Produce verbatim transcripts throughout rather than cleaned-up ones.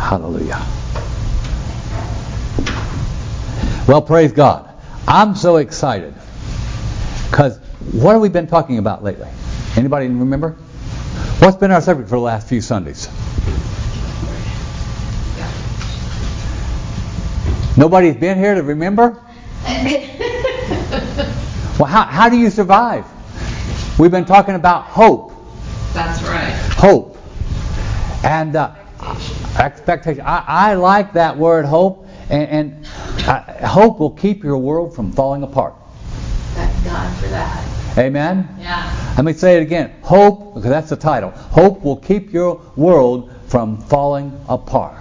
Hallelujah. Well, praise God. I'm so excited. Because what have we been talking about lately? Anybody remember? What's been our subject for the last few Sundays? Nobody's been here to remember? Well, how, how do you survive? We've been talking about hope. That's right. Hope. And uh, expectation. I, I like that word hope. And, and uh, hope will keep your world from falling apart. Thank God for that. Amen? Yeah. Let me say it again. Hope, because that's the title. Hope will keep your world from falling apart.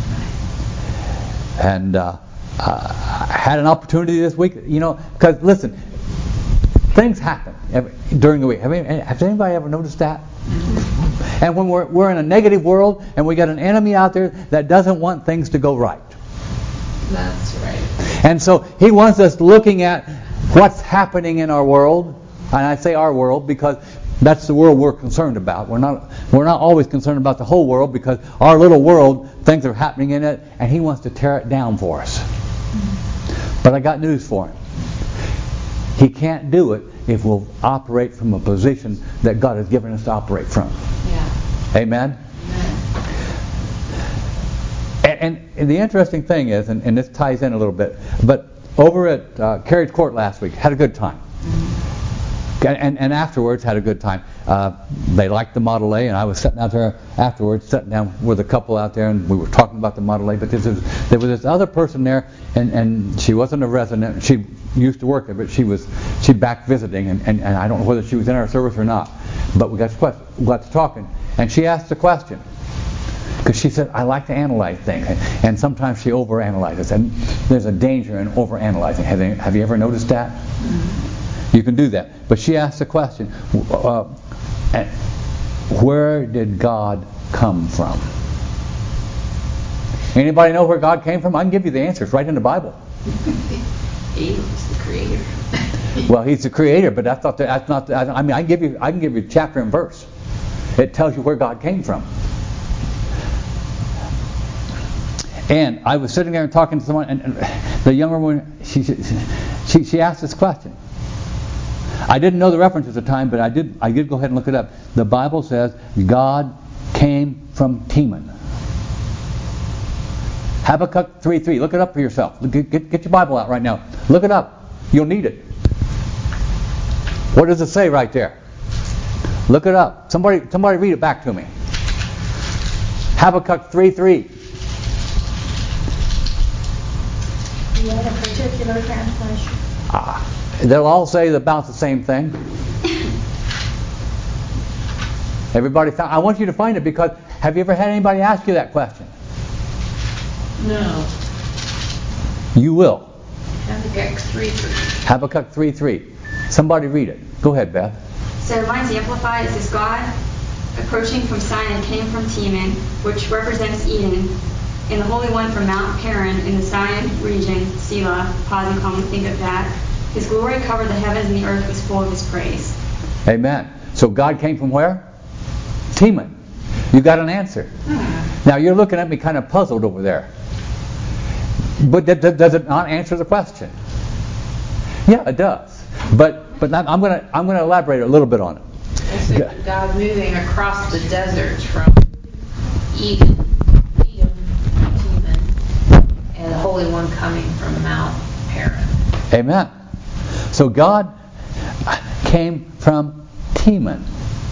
And uh, uh, I had an opportunity this week, you know, because listen, things happen every, during the week. Have, any, has anybody ever noticed that? Mm-hmm. And when we're, we're in a negative world and we got an enemy out there that doesn't want things to go right. That's right. And so he wants us looking at what's happening in our world. And I say our world because that's the world we're concerned about. We're not we're not always concerned about the whole world because our little world, things are happening in it, and he wants to tear it down for us. But I got news for him. He can't do it if we'll operate from a position that God has given us to operate from. Yeah. Amen? Amen. And, and the interesting thing is, and, and this ties in a little bit, but over at uh, Carriage Court last week, had a good time. And, and afterwards had a good time. Uh, they liked the Model A, and I was sitting out there afterwards, sitting down with a couple out there, and we were talking about the Model A. But this was, there was this other person there, and, and she wasn't a resident. She used to work there, but she was she back visiting, and, and, and I don't know whether she was in our service or not. But we got to, we got to talking, and she asked a question. Because she said, I like to analyze things, and sometimes she overanalyzes, and there's a danger in overanalyzing. Have you, have you ever noticed that? Mm-hmm. You can do that. But she asked the question, uh, where did God come from? Anybody know where God came from? I can give you the answer. It's right in the Bible. He was the creator. Well, he's the creator, but that's not the, that's not the, I mean, I can give you I can give you chapter and verse. It tells you where God came from. And I was sitting there and talking to someone, and, and the younger woman, she, she she asked this question. I didn't know the reference at the time, but I did I did go ahead and look it up. The Bible says God came from Teman. Habakkuk three three. Look it up for yourself. Get, get, get your Bible out right now. Look it up. You'll need it. What does it say right there? Look it up. Somebody somebody read it back to me. Habakkuk three three. Do you want a particular translation? Ah. They'll all say about the same thing. Everybody, found, I want you to find it because have you ever had anybody ask you that question? No. You will. Habakkuk three three. Habakkuk three three. Somebody read it. Go ahead, Beth. So mine's amplified. It says, God, approaching from Sinai, came from Teman, which represents Eden, and the Holy One from Mount Paran in the Sinai region, Selah. Pause and calmly think of that. His glory covered the heavens, and the earth was full of his praise. Amen. So God came from where? Teman. You got an answer. Hmm. Now you're looking at me kind of puzzled over there. But does it not answer the question? Yeah, it does. But but I'm going to I'm going to elaborate a little bit on it. It's God moving across the desert from Eden, Edom, Teman, and the Holy One coming from Mount Paran. Amen. So God came from Teman.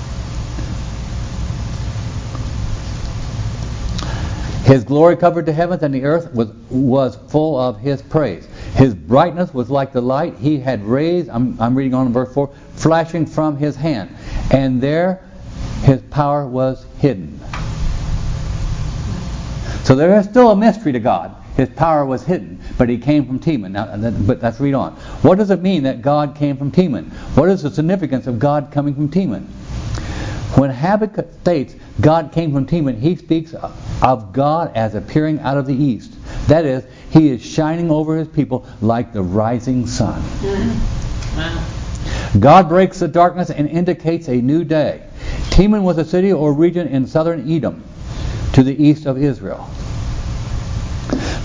His glory covered the heavens, and the earth was, was full of his praise. His brightness was like the light he had raised, I'm, I'm reading on in verse four, flashing from his hand. And there his power was hidden. So there is still a mystery to God. His power was hidden, but he came from Teman. Now, but let's read on. What does it mean that God came from Teman? What is the significance of God coming from Teman? When Habakkuk states God came from Teman, he speaks of God as appearing out of the east. That is, he is shining over his people like the rising sun. Mm-hmm. Wow. God breaks the darkness and indicates a new day. Teman was a city or region in southern Edom, to the east of Israel.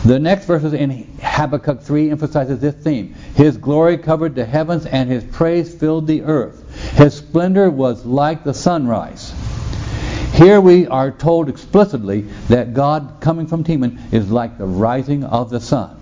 The next verses in Habakkuk three emphasizes this theme. His glory covered the heavens and his praise filled the earth. His splendor was like the sunrise. Here we are told explicitly that God coming from Teman is like the rising of the sun.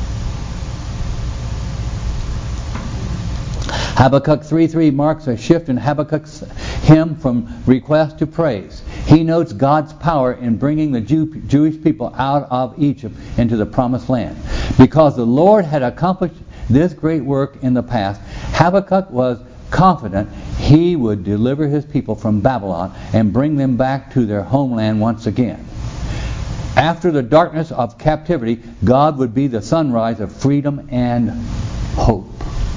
Habakkuk three three marks a shift in Habakkuk's hymn from request to praise. He notes God's power in bringing the Jew, Jewish people out of Egypt into the promised land. Because the Lord had accomplished this great work in the past, Habakkuk was confident he would deliver his people from Babylon and bring them back to their homeland once again. After the darkness of captivity, God would be the sunrise of freedom and hope.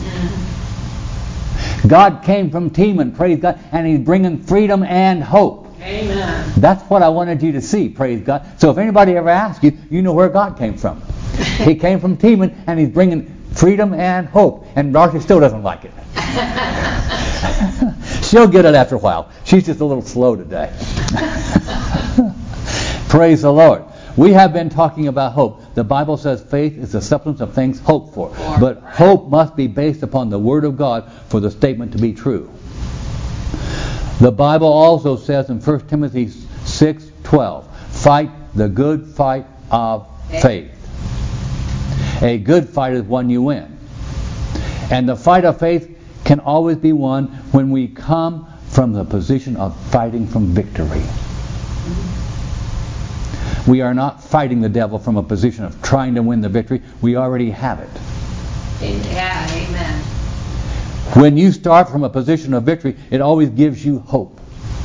God came from Teman, praise God, and he's bringing freedom and hope. Amen. That's what I wanted you to see, praise God. So if anybody ever asks you, you know where God came from. He came from Teman, and he's bringing freedom and hope. And Darcy still doesn't like it. She'll get it after a while. She's just a little slow today. Praise the Lord. We have been talking about hope. The Bible says faith is the substance of things hoped for. But hope must be based upon the Word of God for the statement to be true. The Bible also says in First Timothy six twelve, fight the good fight of faith. A good fight is one you win. And the fight of faith can always be won when we come from the position of fighting from victory. We are not fighting the devil from a position of trying to win the victory. We already have it. Yeah, amen. When you start from a position of victory, it always gives you hope.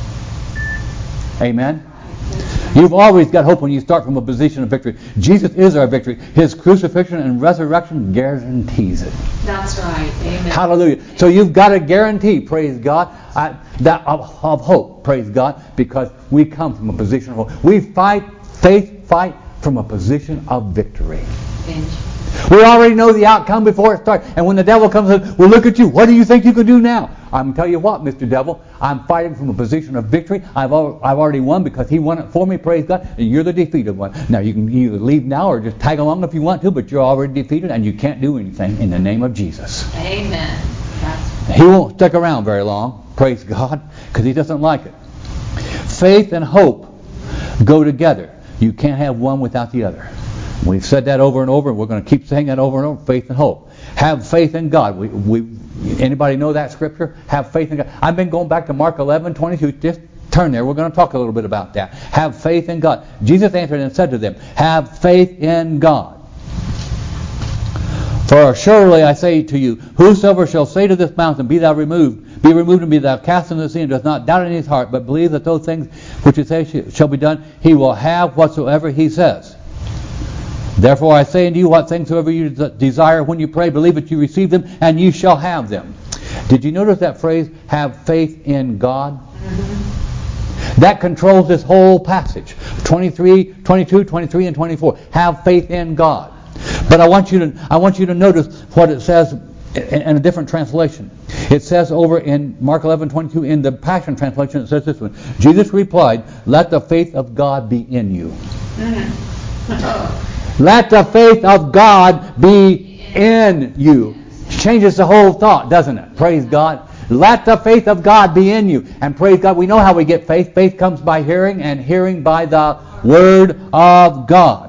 Amen? You've always got hope when you start from a position of victory. Jesus is our victory. His crucifixion and resurrection guarantees it. That's right. Amen. Hallelujah. So you've got a guarantee, praise God, uh, that of, of hope, praise God, because we come from a position of hope. We fight, faith fight from a position of victory. Binge. We already know the outcome before it starts. And when the devil comes in, well, look at you. What do you think you can do now? I'm telling you what, Mister Devil, I'm fighting from a position of victory. I've al- I've already won because he won it for me, praise God. And you're the defeated one. Now, you can either leave now or just tag along if you want to, but you're already defeated and you can't do anything in the name of Jesus. Amen. That's He won't stick around very long, praise God, because he doesn't like it. Faith and hope go together. You can't have one without the other. We've said that over and over, and we're going to keep saying that over and over. Faith and hope. Have faith in God. We, we, anybody know that scripture? Have faith in God. I've been going back to Mark eleven twenty-two. Just turn there. We're going to talk a little bit about that. Have faith in God. Jesus answered and said to them, have faith in God. For surely I say to you, whosoever shall say to this mountain, be thou removed, be removed and be thou cast into the sea, and does not doubt in his heart, but believe that those things which he says shall be done, he will have whatsoever he says. Therefore I say unto you, what things soever you desire when you pray, believe that you receive them, and you shall have them. Did you notice that phrase, have faith in God? Mm-hmm. That controls this whole passage. twenty-three, twenty-two, twenty-three, and twenty-four. Have faith in God. But I want you to I want you to notice what it says in, in a different translation. It says over in Mark eleven twenty-two, in the Passion Translation, it says this one. Jesus replied, let the faith of God be in you. Mm-hmm. Oh. Let the faith of God be in you. Changes the whole thought, doesn't it? Praise God. Let the faith of God be in you. And praise God, we know how we get faith. Faith comes by hearing, and hearing by the Word of God.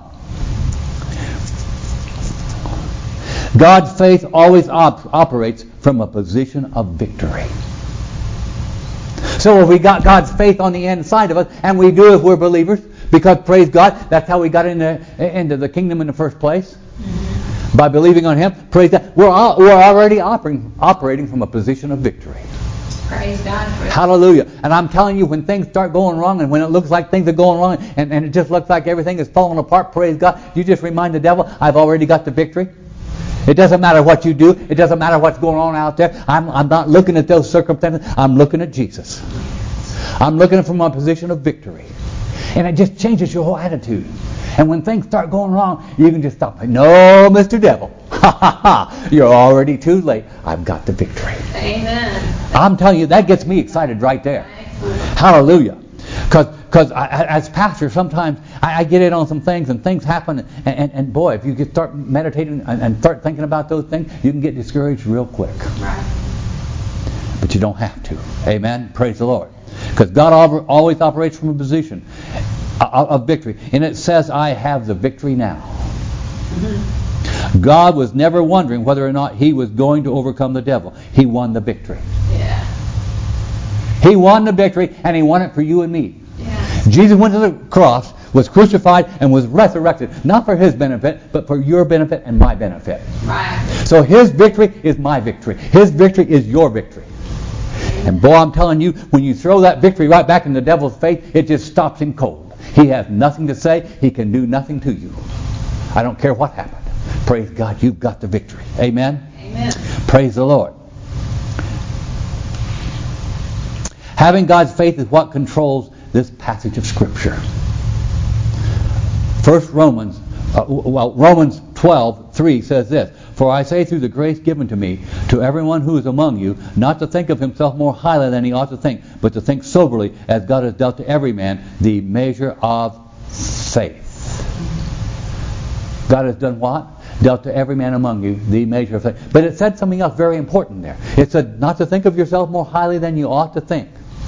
God's faith always op- operates from a position of victory. So if we got God's faith on the inside of us, and we do if we're believers, because praise God, that's how we got into into the kingdom in the first place. Mm-hmm. By believing on Him, praise God. We're all, we're already operating operating from a position of victory. Praise God. For Hallelujah. And I'm telling you, when things start going wrong, and when it looks like things are going wrong, and, and it just looks like everything is falling apart, praise God, you just remind the devil, I've already got the victory. It doesn't matter what you do. It doesn't matter what's going on out there. I'm, I'm not looking at those circumstances. I'm looking at Jesus. I'm looking from a position of victory. And it just changes your whole attitude. And when things start going wrong, you can just stop. No, Mister Devil. Ha ha ha. You're already too late. I've got the victory. Amen. I'm telling you, that gets me excited right there. Hallelujah. Because because as pastor, sometimes I, I get in on some things and things happen, and, and, and boy, if you get start meditating and, and start thinking about those things, you can get discouraged real quick. Right. But you don't have to. Amen. Praise the Lord. Because God always operates from a position of victory. And it says, I have the victory now. Mm-hmm. God was never wondering whether or not he was going to overcome the devil. He won the victory. Yeah. He won the victory, and he won it for you and me. Yeah. Jesus went to the cross, was crucified, and was resurrected. Not for his benefit, but for your benefit and my benefit. Right. So his victory is my victory. His victory is your victory. And boy, I'm telling you, when you throw that victory right back in the devil's face, it just stops him cold. He has nothing to say. He can do nothing to you. I don't care what happened. Praise God, you've got the victory. Amen? Amen. Praise the Lord. Having God's faith is what controls this passage of Scripture. First Romans, uh, well, Romans twelve three says this, for I say through the grace given to me, to everyone who is among you, not to think of himself more highly than he ought to think, but to think soberly, as God has dealt to every man the measure of faith. God has done what? Dealt to every man among you the measure of faith. But it said something else very important there. It said not to think of yourself more highly than you ought to think.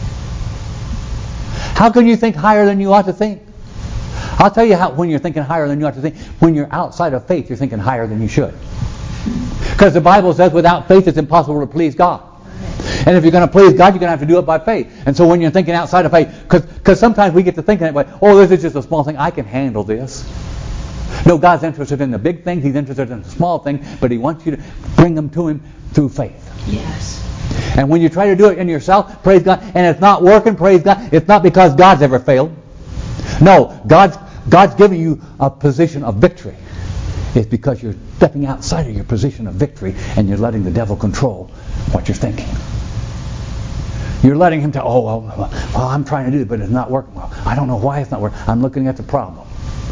How can you think higher than you ought to think? I'll tell you how when you're thinking higher than you ought to think. When you're outside of faith, you're thinking higher than you should. Because the Bible says without faith it's impossible to please God. And if you're going to please God, you're going to have to do it by faith. And so when you're thinking outside of faith, because sometimes we get to thinking that way, oh, this is just a small thing, I can handle this. No, God's interested in the big things, he's interested in the small things, but he wants you to bring them to him through faith. Yes. And when you try to do it in yourself, praise God, and it's not working, praise God, it's not because God's ever failed. No, God's God's giving you a position of victory. It's because you're stepping outside of your position of victory and you're letting the devil control what you're thinking. You're letting him tell, oh, well, well, I'm trying to do it, but it's not working well. I don't know why it's not working. I'm looking at the problem.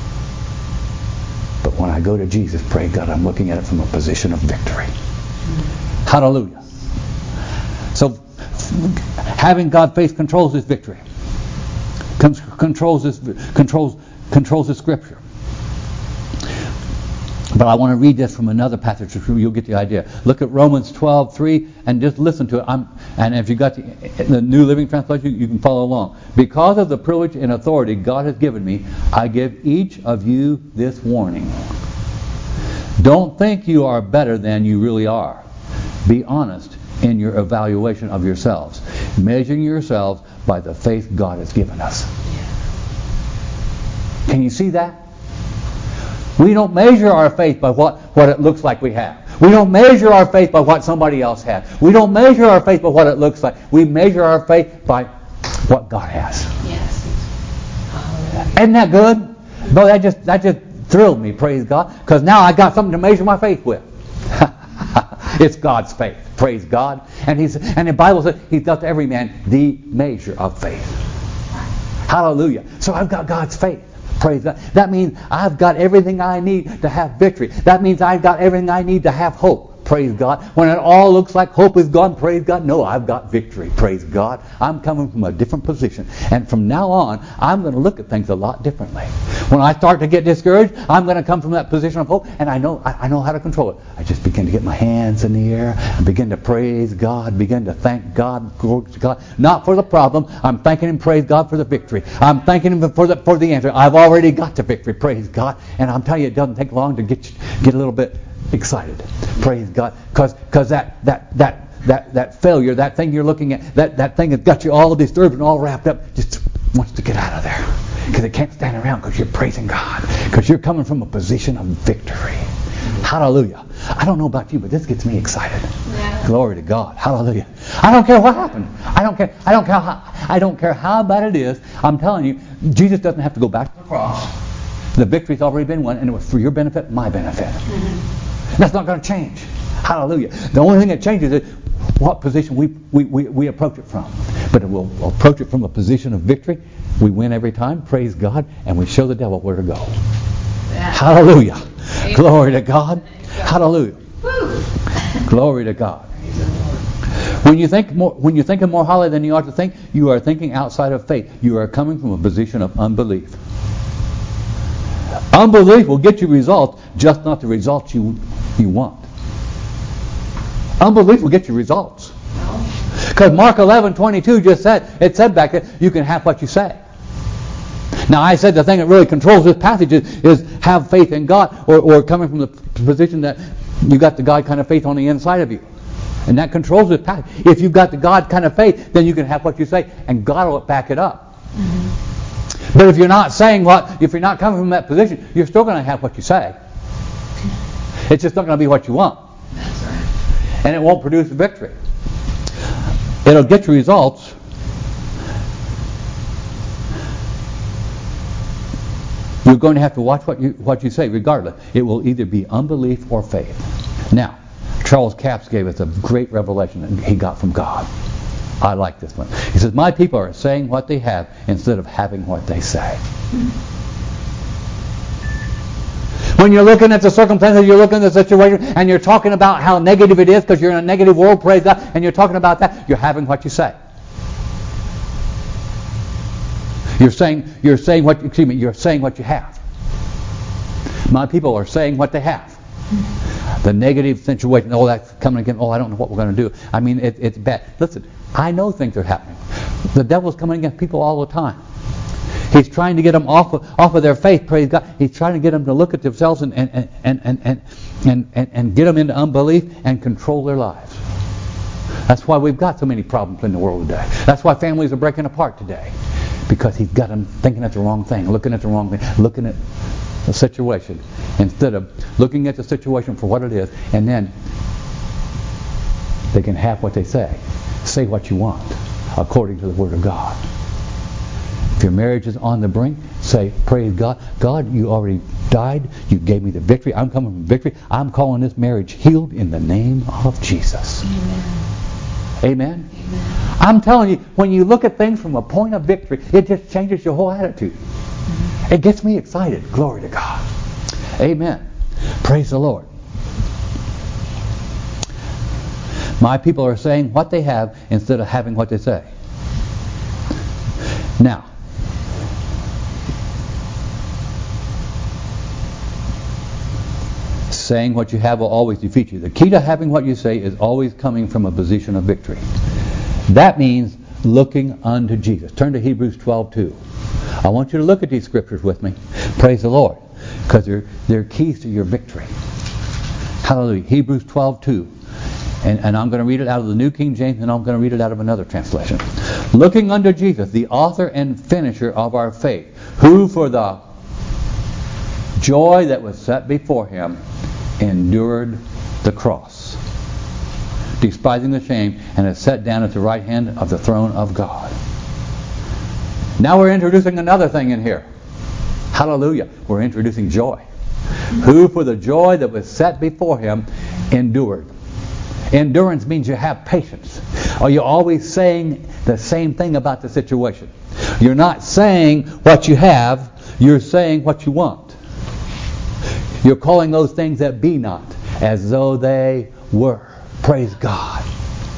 But when I go to Jesus, praise God, I'm looking at it from a position of victory. Hallelujah. So, having God faith controls this victory. Con- controls this, controls, controls the Scripture. But I want to read this from another passage, so you'll get the idea. Look at Romans twelve three and just listen to it. I'm, and if you got the, the New Living Translation, you can follow along. Because of the privilege and authority God has given me, I give each of you this warning. Don't think you are better than you really are. Be honest in your evaluation of yourselves, measuring yourselves by the faith God has given us. Can you see that? We don't measure our faith by what, what it looks like we have. We don't measure our faith by what somebody else has. We don't measure our faith by what it looks like. We measure our faith by what God has. Yes. Isn't that good? Boy, that just that just thrilled me, praise God, because now I got something to measure my faith with. It's God's faith, praise God. And he's and the Bible says he's dealt to every man the measure of faith. Hallelujah. So I've got God's faith. Praise God. That means I've got everything I need to have victory. That means I've got everything I need to have hope. Praise God. When it all looks like hope is gone, praise God. No, I've got victory. Praise God. I'm coming from a different position. And from now on, I'm going to look at things a lot differently. When I start to get discouraged, I'm going to come from that position of hope, and I know I, I know how to control it. I just begin to get my hands in the air and begin to praise God, begin to thank God, glory to God. Not for the problem. I'm thanking Him, praise God, for the victory. I'm thanking Him for the for the answer. I've already got the victory, praise God. And I'm telling you, it doesn't take long to get get a little bit excited. Praise God. Because because that, that, that, that, that failure, that thing you're looking at, that, that thing that got you all disturbed and all wrapped up, just wants to get out of there. Because it can't stand around because you're praising God. Because you're coming from a position of victory. Hallelujah. I don't know about you, but this gets me excited. Yeah. Glory to God. Hallelujah. I don't care what happened. I don't care. I don't care how. I don't care how bad it is. I'm telling you, Jesus doesn't have to go back to the cross. The victory's already been won, and it was for your benefit, my benefit. Mm-hmm. That's not going to change. Hallelujah. The only thing that changes is what position we, we, we, we approach it from. But we'll approach it from a position of victory. We win every time, praise God, and we show the devil where to go. Yeah. Hallelujah. Amen. Glory to God. Hallelujah. Woo. Glory to God. When you think more, when you're thinking more highly than you ought to think, you are thinking outside of faith. You are coming from a position of unbelief. Unbelief will get you results, just not the results you you want. Unbelief will get you results. Because Mark eleven twenty-two just said, it said back there, you can have what you say. Now I said the thing that really controls this passage is, is have faith in God, or, or coming from the position that you got the God kind of faith on the inside of you. And that controls this passage. If you've got the God kind of faith, then you can have what you say, and God will back it up. Mm-hmm. But if you're not saying what, if you're not coming from that position, you're still going to have what you say. It's just not going to be what you want. That's right. And it won't produce a victory. It'll get you results. You're going to have to watch what you what you say, regardless. It will either be unbelief or faith. Now, Charles Capps gave us a great revelation that he got from God. I like this one. He says, my people are saying what they have instead of having what they say. When you're looking at the circumstances, you're looking at the situation, and you're talking about how negative it is because you're in a negative world, praise God, and you're talking about that, you're having what you say. You're saying, you're saying what, excuse me, you're saying what you have. My people are saying what they have. The negative situation, oh, that's coming again, oh, I don't know what we're going to do. I mean, it, it's bad. Listen, I know things are happening. The devil's coming against people all the time. He's trying to get them off of, off of their faith, praise God. He's trying to get them to look at themselves and and, and, and, and, and, and, and get them into unbelief and control their lives. That's why we've got so many problems in the world today. That's why families are breaking apart today. Because he's got them thinking at the wrong thing, looking at the wrong thing, looking at the situation instead of looking at the situation for what it is, and then they can have what they say. Say what you want according to the Word of God. If your marriage is on the brink, say, praise God. God, you already died. You gave me the victory. I'm coming from victory. I'm calling this marriage healed in the name of Jesus. Amen. Amen? Amen. I'm telling you, when you look at things from a point of victory, it just changes your whole attitude. Mm-hmm. It gets me excited. Glory to God. Amen. Praise the Lord. My people are saying what they have instead of having what they say. Now, saying what you have will always defeat you. The key to having what you say is always coming from a position of victory. That means looking unto Jesus. Turn to Hebrews twelve two. I want you to look at these scriptures with me. Praise the Lord. Because they're, they're keys to your victory. Hallelujah. Hebrews twelve two. And, and I'm going to read it out of the New King James, and I'm going to read it out of another translation. Looking unto Jesus, the author and finisher of our faith, who for the joy that was set before him endured the cross, despising the shame, and is set down at the right hand of the throne of God. Now we're introducing another thing in here. Hallelujah. We're introducing joy. Who for the joy that was set before him endured. Endurance means you have patience. Are you always saying the same thing about the situation? You're not saying what you have, you're saying what you want. You're calling those things that be not as though they were. Praise God.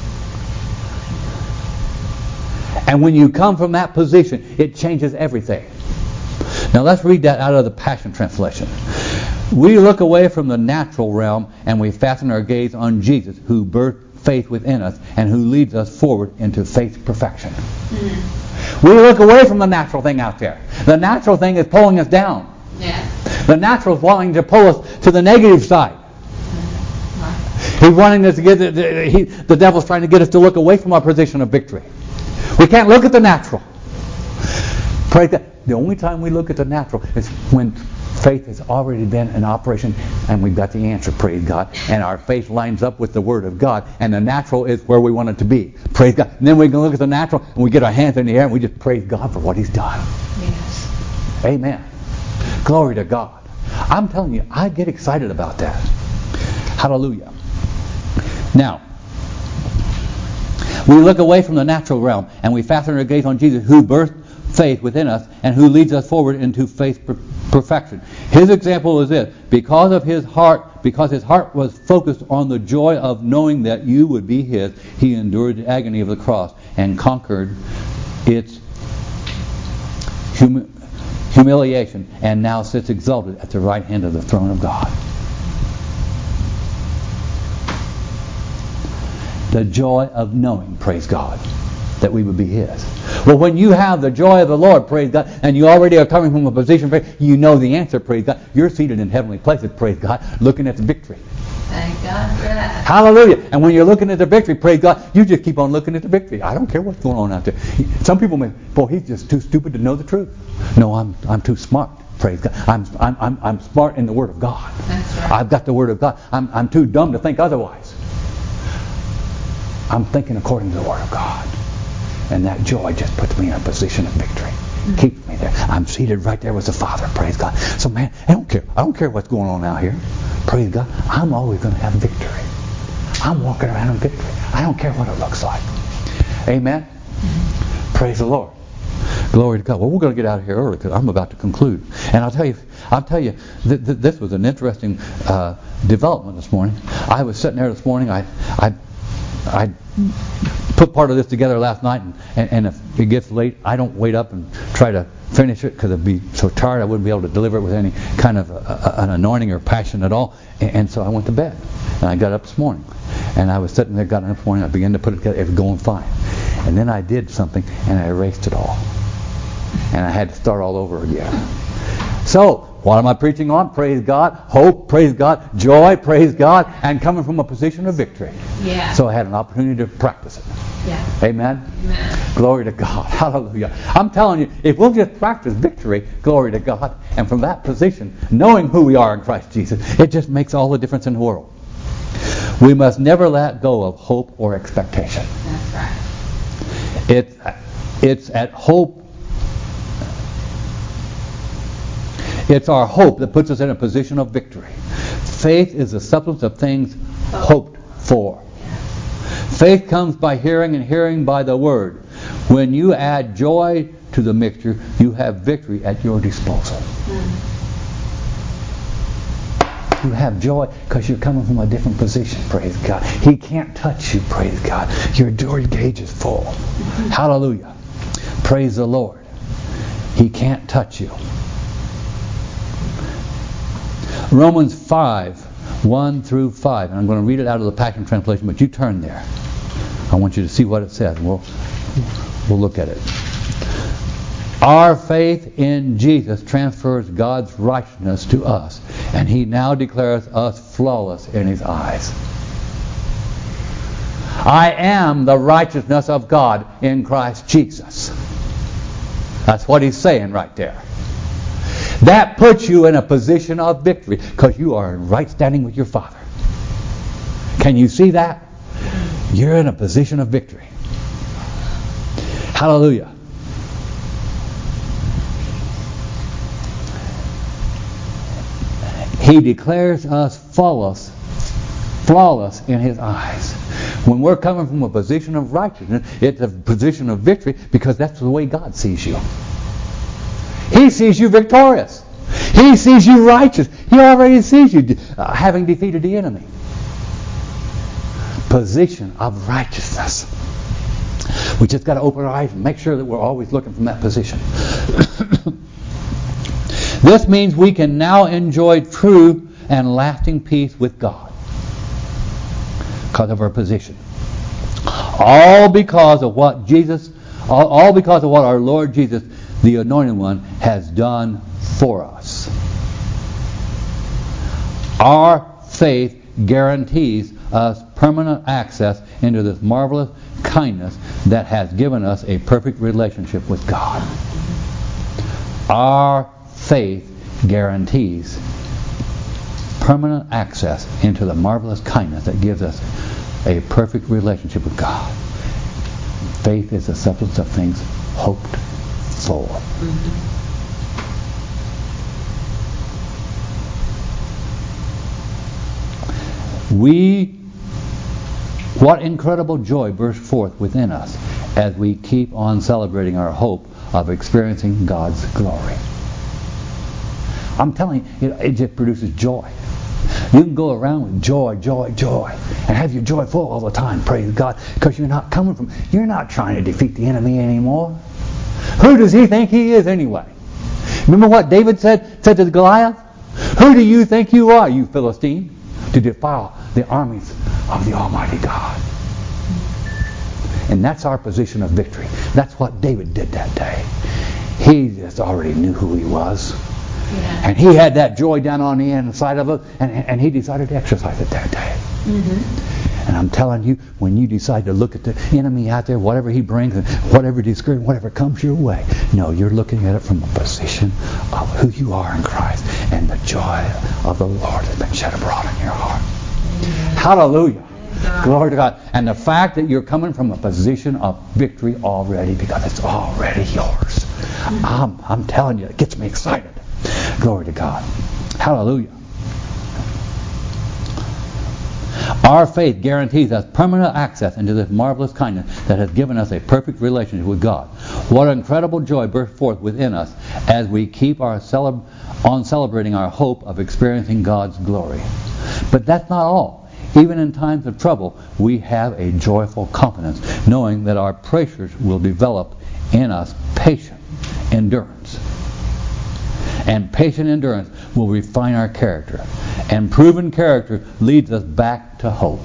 And when you come from that position, it changes everything. Now let's read that out of the Passion Translation. We look away from the natural realm and we fasten our gaze on Jesus, who birthed faith within us and who leads us forward into faith perfection. Mm-hmm. We look away from the natural thing out there. The natural thing is pulling us down. Yeah. The natural is wanting to pull us to the negative side. Mm-hmm. He's wanting us to get the, the, he, the devil's trying to get us to look away from our position of victory. We can't look at the natural. Pray that the only time we look at the natural is when faith has already been in operation and we've got the answer, praise God. And our faith lines up with the Word of God. And the natural is where we want it to be. Praise God. And then we can look at the natural and we get our hands in the air and we just praise God for what He's done. Yes. Amen. Glory to God. I'm telling you, I get excited about that. Hallelujah. Now, we look away from the natural realm and we fasten our gaze on Jesus, who birthed faith within us and who leads us forward into faith per- perfection. His example is this: because of his heart, because his heart was focused on the joy of knowing that you would be his, he endured the agony of the cross and conquered its humi- humiliation, and now sits exalted at the right hand of the throne of God. The joy of knowing, praise God, that we would be his. Well, when you have the joy of the Lord, praise God, and you already are coming from a position of faith, you know the answer, praise God. You're seated in heavenly places, praise God, looking at the victory. Thank God for that. Hallelujah. And when you're looking at the victory, praise God, you just keep on looking at the victory. I don't care what's going on out there. Some people may, boy, he's just too stupid to know the truth. No, I'm I'm too smart. Praise God. I'm I'm I'm, I'm smart in the Word of God. That's right. I've got the Word of God. I'm I'm too dumb to think otherwise. I'm thinking according to the Word of God. And that joy just puts me in a position of victory. Mm-hmm. Keeps me there. I'm seated right there with the Father. Praise God. So man, I don't care. I don't care what's going on out here. Praise God. I'm always going to have victory. I'm walking around in victory. I don't care what it looks like. Amen. Mm-hmm. Praise the Lord. Glory to God. Well, we're going to get out of here early because I'm about to conclude. And I'll tell you, I'll tell you, th- th- this was an interesting uh, development this morning. I was sitting there this morning. I, I, I put part of this together last night, and, and, and if it gets late, I don't wait up and try to finish it because I'd be so tired I wouldn't be able to deliver it with any kind of a, a, an anointing or passion at all. And, and so I went to bed, and I got up this morning, and I was sitting there, got up this morning, I began to put it together. It was going fine, and then I did something, and I erased it all, and I had to start all over again. So, what am I preaching on? Praise God. Hope, praise God. Joy, praise God. And coming from a position of victory. Yeah. So I had an opportunity to practice it. Yeah. Amen? Amen. Glory to God. Hallelujah. I'm telling you, if we'll just practice victory, glory to God, and from that position, knowing who we are in Christ Jesus, it just makes all the difference in the world. We must never let go of hope or expectation. That's right. It's, it's at hope. It's our hope that puts us in a position of victory. Faith is the substance of things hoped for. Faith comes by hearing, and hearing by the Word. When you add joy to the mixture, you have victory at your disposal. Mm. You have joy because you're coming from a different position, praise God. He can't touch you, praise God. Your joy gauge is full. Mm-hmm. Hallelujah. Praise the Lord. He can't touch you. Romans five, one through five. And I'm going to read it out of the Passion Translation, but you turn there. I want you to see what it says. We'll, we'll look at it. Our faith in Jesus transfers God's righteousness to us, and He now declares us flawless in His eyes. I am the righteousness of God in Christ Jesus. That's what He's saying right there. That puts you in a position of victory because you are in right standing with your Father. Can you see that? You're in a position of victory. Hallelujah. He declares us flawless, flawless in His eyes. When we're coming from a position of righteousness, it's a position of victory because that's the way God sees you. He sees you victorious. He sees you righteous. He already sees you uh, having defeated the enemy. Position of righteousness. We just got to open our eyes and make sure that we're always looking from that position. This means we can now enjoy true and lasting peace with God because of our position. All because of what Jesus, all, all because of what our Lord Jesus, the Anointed One, has done for us. Our faith guarantees us permanent access into this marvelous kindness that has given us a perfect relationship with God. Our faith guarantees permanent access into the marvelous kindness that gives us a perfect relationship with God. Faith is the substance of things hoped for. Mm-hmm. We, what incredible joy bursts forth within us as we keep on celebrating our hope of experiencing God's glory. I'm telling you, it just produces joy. You can go around with joy, joy, joy, and have your joy full all the time, praise God, because you're not coming from, you're not trying to defeat the enemy anymore. Who does he think he is anyway? Remember what David said, said to Goliath? Who do you think you are, you Philistine, to defile the armies of the Almighty God? And that's our position of victory. That's what David did that day. He just already knew who he was. Yeah. And he had that joy down on the inside of it, and, and he decided to exercise it that day. Mm-hmm. And I'm telling you, when you decide to look at the enemy out there, whatever he brings, and whatever discouragement, whatever comes your way, no, you're looking at it from a position of who you are in Christ, and the joy of the Lord has been shed abroad in your heart. Mm-hmm. Hallelujah. God. Glory to God. And the fact that you're coming from a position of victory already, because it's already yours. Mm-hmm. I'm, I'm telling you, it gets me excited. Glory to God. Hallelujah. Our faith guarantees us permanent access into this marvelous kindness that has given us a perfect relationship with God. What incredible joy bursts forth within us as we keep our celeb- on celebrating our hope of experiencing God's glory. But that's not all. Even in times of trouble, we have a joyful confidence, knowing that our pressures will develop in us patient endurance. And patient endurance will refine our character. And proven character leads us back to hope.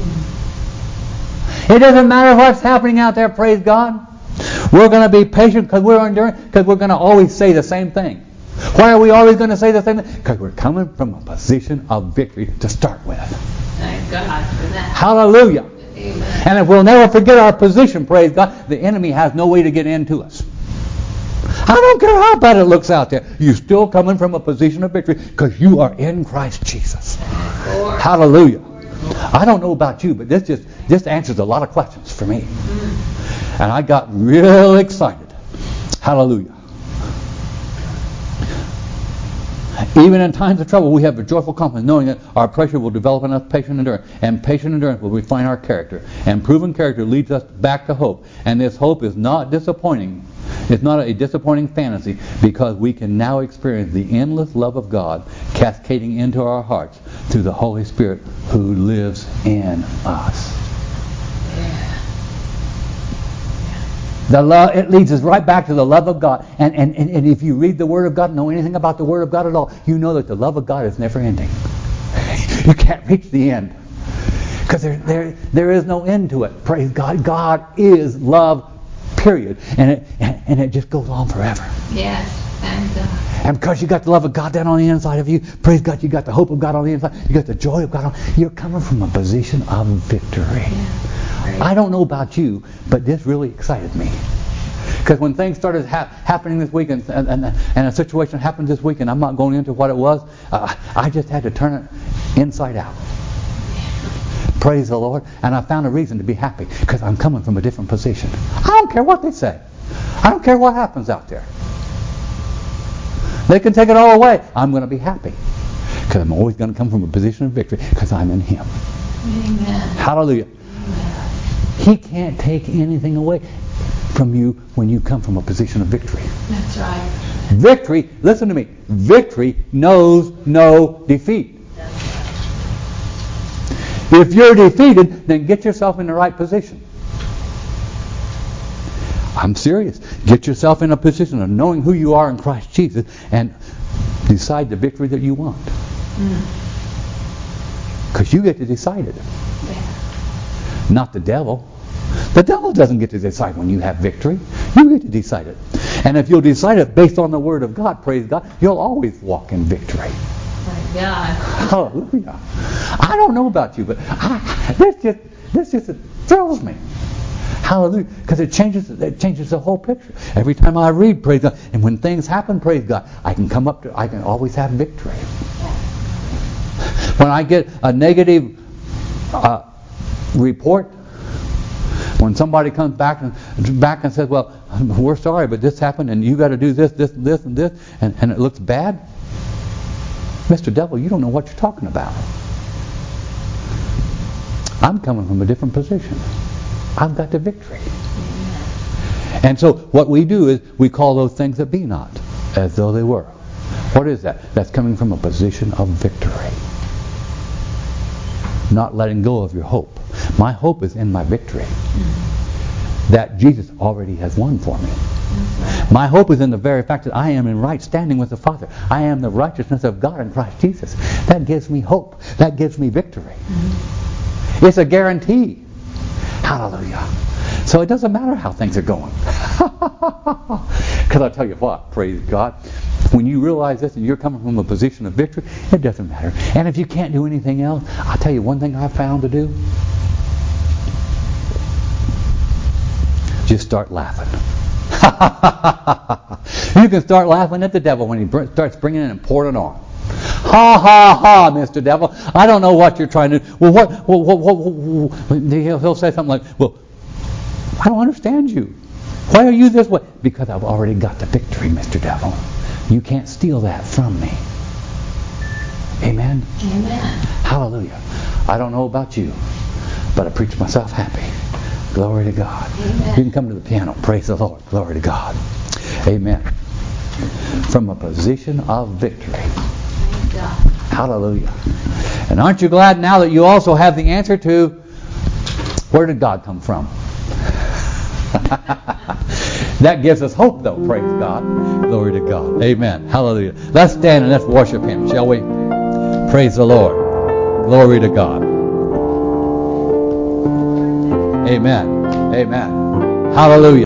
It doesn't matter what's happening out there, praise God. We're going to be patient because we're enduring, because we're going to always say the same thing. Why are we always going to say the same thing? Because we're coming from a position of victory to start with. Thank God for that. Hallelujah. Amen. And if we'll never forget our position, praise God, the enemy has no way to get into us. I don't care how bad it looks out there. You're still coming from a position of victory because you are in Christ Jesus. Lord. Hallelujah. I don't know about you, but this just this answers a lot of questions for me. Mm. And I got real excited. Hallelujah. Even in times of trouble, we have a joyful confidence, knowing that our pressure will develop in us patient endurance, and patient endurance will refine our character, and proven character leads us back to hope. And this hope is not disappointing. It's not a disappointing fantasy, because we can now experience the endless love of God cascading into our hearts through the Holy Spirit who lives in us. Yeah. The love, it leads us right back to the love of God. And, and, and, and if you read the Word of God, know anything about the Word of God at all, you know that the love of God is never ending. You can't reach the end. Because there, there, there is no end to it. Praise God. God is love, period. And it, and, and it just goes on forever. Yes, thank God. And because you got the love of God down on the inside of you, praise God, you got the hope of God on the inside, you got the joy of God on, you're coming from a position of victory. Yeah. I don't know about you, but this really excited me. Because when things started ha- happening this week, and, and, and a situation happened this week, and I'm not going into what it was, uh, I just had to turn it inside out. Praise the Lord. And I found a reason to be happy, because I'm coming from a different position. I don't care what they say. I don't care what happens out there. They can take it all away. I'm going to be happy, because I'm always going to come from a position of victory, because I'm in Him. Amen. Hallelujah. Amen. He can't take anything away from you when you come from a position of victory. That's right. Victory, listen to me, victory knows no defeat. That's right. If you're defeated, then get yourself in the right position. I'm serious. Get yourself in a position of knowing who you are in Christ Jesus and decide the victory that you want. Because mm. you get to decide it. Yeah. Not the devil. The devil doesn't get to decide when you have victory. You get to decide it. And if you'll decide it based on the Word of God, praise God, you'll always walk in victory. My God. Hallelujah. I don't know about you, but I, this just this just thrills me. Hallelujah. Because it changes it changes the whole picture. Every time I read, praise God, and when things happen, praise God, I can come up to I can always have victory. When I get a negative uh, report, when somebody comes back and back and says, well, we're sorry, but this happened and you got to do this, this, this, and this, and, and it looks bad, Mister Devil, you don't know what you're talking about. I'm coming from a different position. I've got the victory. And so what we do is we call those things that be not as though they were. What is that? That's coming from a position of victory. Not letting go of your hope. My hope is in my victory. That Jesus already has won for me. My hope is in the very fact that I am in right standing with the Father. I am the righteousness of God in Christ Jesus. That gives me hope. That gives me victory. Mm-hmm. It's a guarantee. Hallelujah. So it doesn't matter how things are going. Because I'll tell you what, praise God, when you realize this and you're coming from a position of victory, it doesn't matter. And if you can't do anything else, I'll tell you one thing I've found to do. Just start laughing. You can start laughing at the devil when he br- starts bringing it and pouring it on. Ha ha ha, Mister Devil! I don't know what you're trying to. Well, what? Well, what, what, what, what he'll, he'll say something like, "Well, I don't understand you. Why are you this way?" Because I've already got the victory, Mister Devil. You can't steal that from me. Amen. Amen. Hallelujah. I don't know about you, but I preach myself happy. Glory to God. Amen. You can come to the piano. Praise the Lord. Glory to God. Amen. From a position of victory. Thank God. Hallelujah. And aren't you glad now that you also have the answer to where did God come from? That gives us hope, though. Praise God. Glory to God. Amen. Hallelujah. Let's stand and let's worship Him, shall we? Praise the Lord. Glory to God. Amen. Amen. Hallelujah.